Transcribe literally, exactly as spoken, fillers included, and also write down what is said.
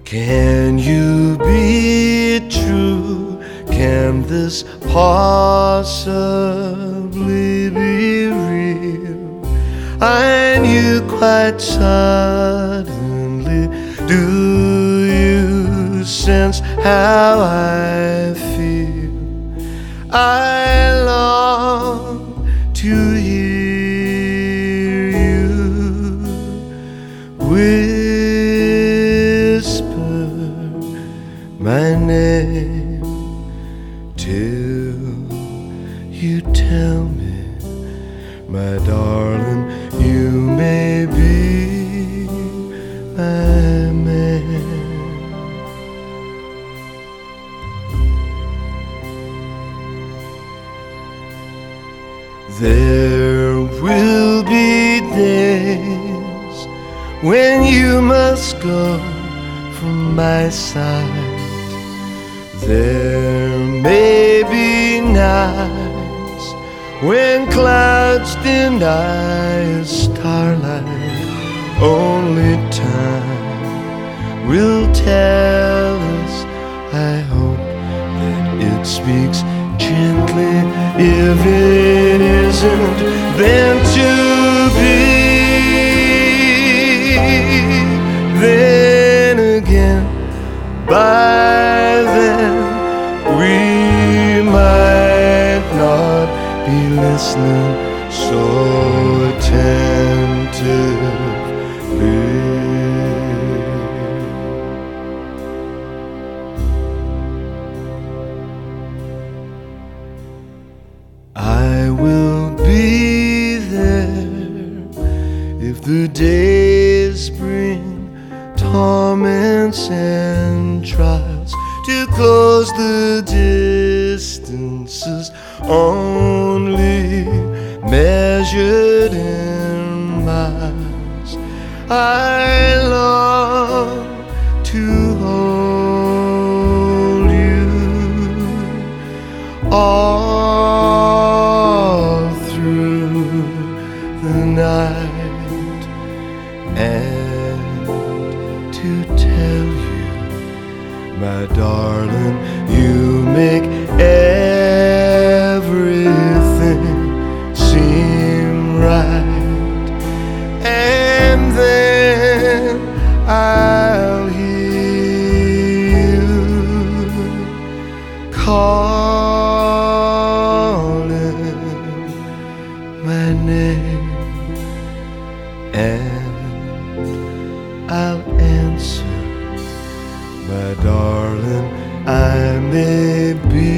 Can you be true? Can this possibly be real? I knew quite suddenly. Do you sense how I feel? I long to hear you whisper my name till you tell me, my darling, you may be my man. There will be days when you must go from my side. There may be nights when clouds deny starlight. Only time will tell us. I hope that it speaks gently. If it isn't meant to be, then again, by then we might not be listening so attentively. I will be there if the days bring torments and trials, to close the distances only measured in miles. I long to hold you all through the night, and to tell you, my darling, you make everything seem right. And then I'll hear you calling my name, and I'll answer, my darling, I may be